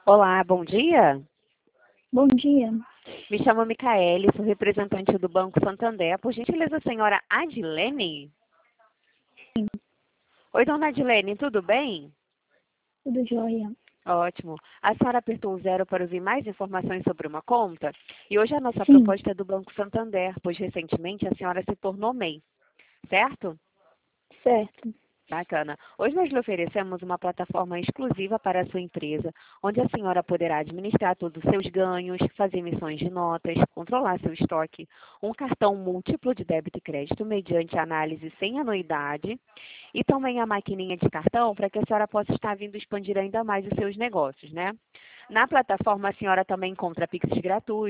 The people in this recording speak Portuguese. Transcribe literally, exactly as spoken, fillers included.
Olá, bom dia. Bom dia. Me chamo Micaele, sou representante do Banco Santander. Por gentileza, senhora Adilene? Sim, Oi, dona Adilene, tudo bem? tudo jóia. Ótimo. A senhora apertou o zero para ouvir mais informações sobre uma conta? E hoje a nossa Sim, proposta é do Banco Santander, pois recentemente a senhora se tornou M E I, certo? certo. Bacana. Hoje nós lhe oferecemos uma plataforma exclusiva para a sua empresa, onde a senhora poderá administrar todos os seus ganhos, fazer emissões de notas, controlar seu estoque, um cartão múltiplo de débito e crédito mediante análise sem anuidade e também a maquininha de cartão para que a senhora possa estar vindo expandir ainda mais os seus negócios, né? Na plataforma a senhora também encontra Pix gratuito,